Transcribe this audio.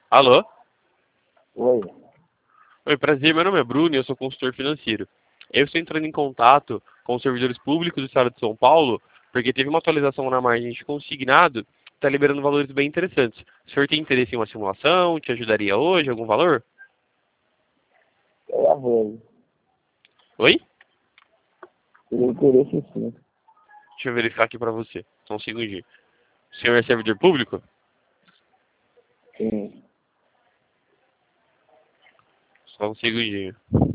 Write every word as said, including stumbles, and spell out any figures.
Alô? Oi. Oi, prazer, meu nome é Bruno e eu sou consultor financeiro. Eu estou entrando em contato com os servidores públicos do estado de São Paulo, porque teve uma atualização na margem de consignado, está liberando valores bem interessantes. O senhor tem interesse em uma simulação? Te ajudaria hoje? Algum valor? É a voz. Oi? Teria interesse sim. Deixa eu verificar aqui para você. Só um segundinho. O senhor é servidor público? Sim. Só um segundinho.